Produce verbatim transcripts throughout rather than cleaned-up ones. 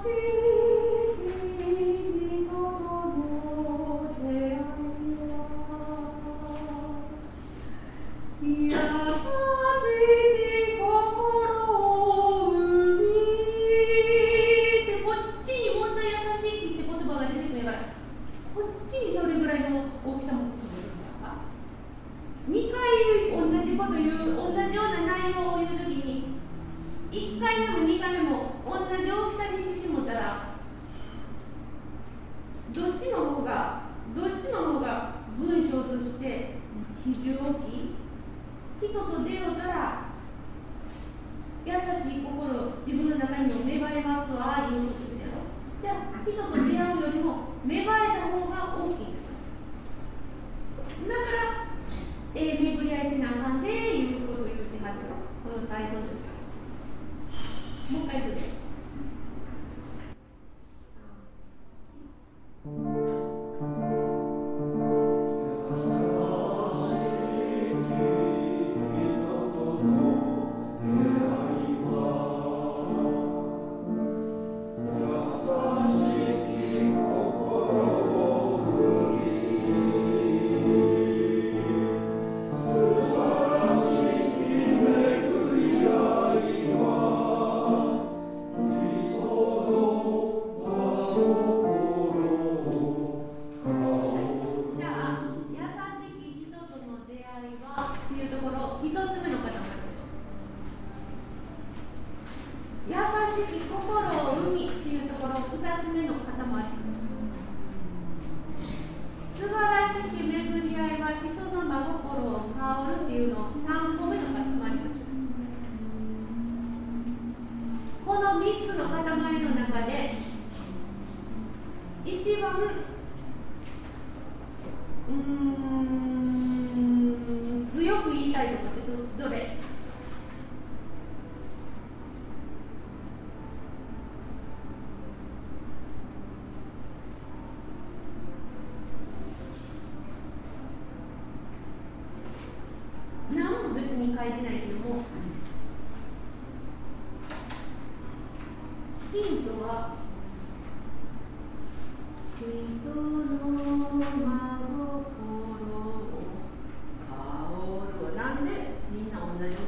書いてないけども、ヒントは人の真心を香る。なんでみんな同じこと言うんですか？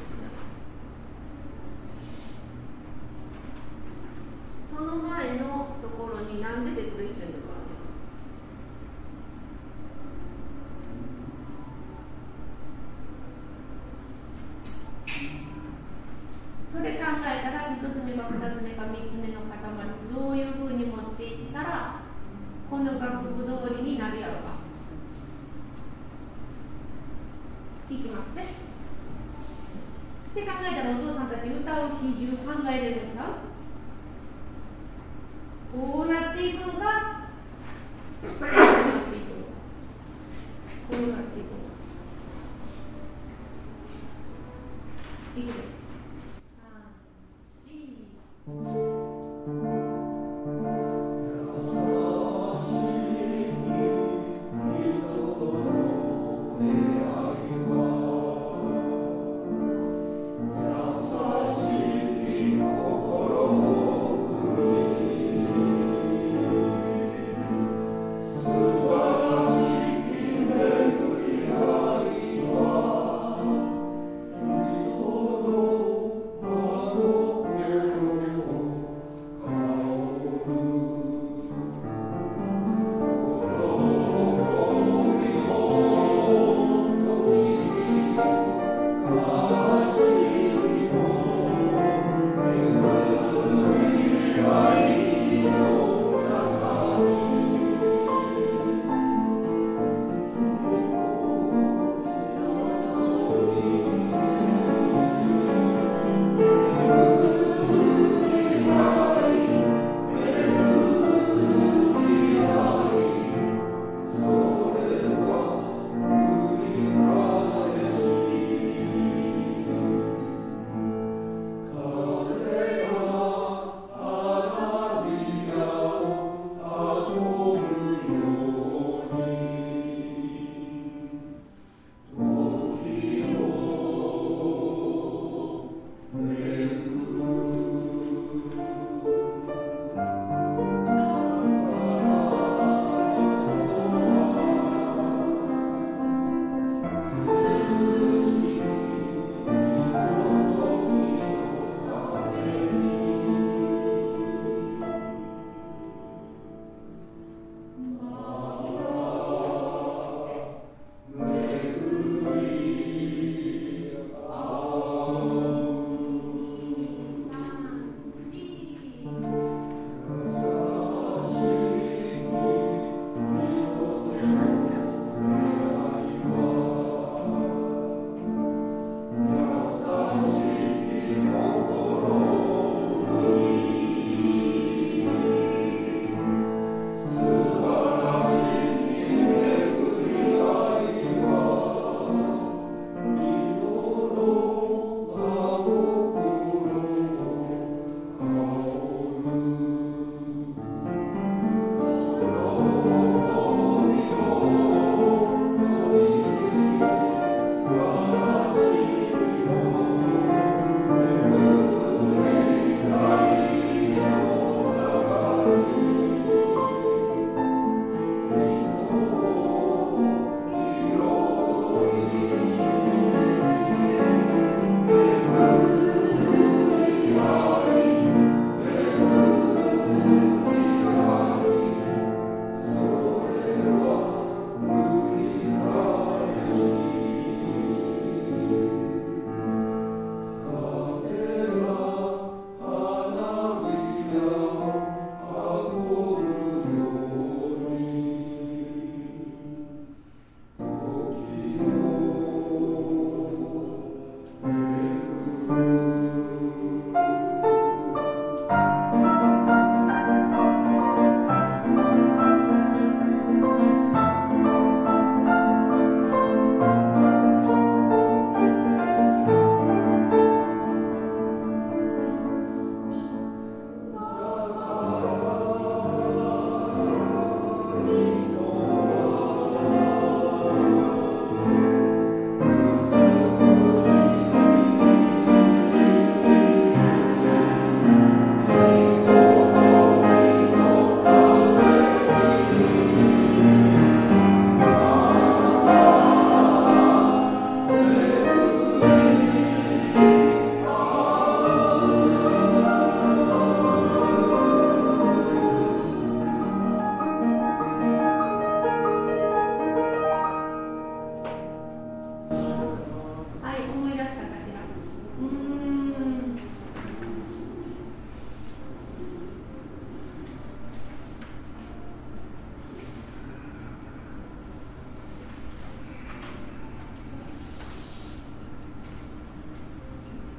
その前のところになんでデコレーションとかそれ考えたら、一つ目か二つ目か三つ目の塊、どういうふうに持っていったらこの楽譜通りになるやろうか。いきますね。って考えたら、お父さんたち歌う比重考えれるんちゃう？こうなっていくのか、こうなっていくのか、こうなっていくのか。いくよ。 Oh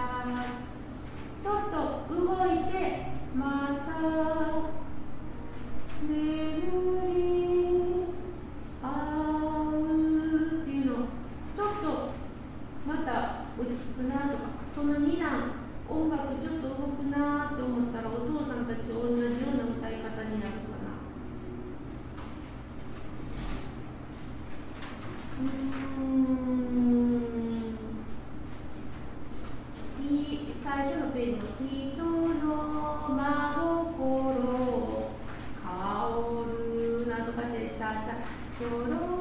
ちょっと動いてまた眠り合うっていうのをちょっとまた落ち着くなとか、そのに段音楽ちょっと動くなと思ったらお父さんたちと同じような歌い方になるかな。うーん最初のページの人の真心香るなとかでチャチャチョロ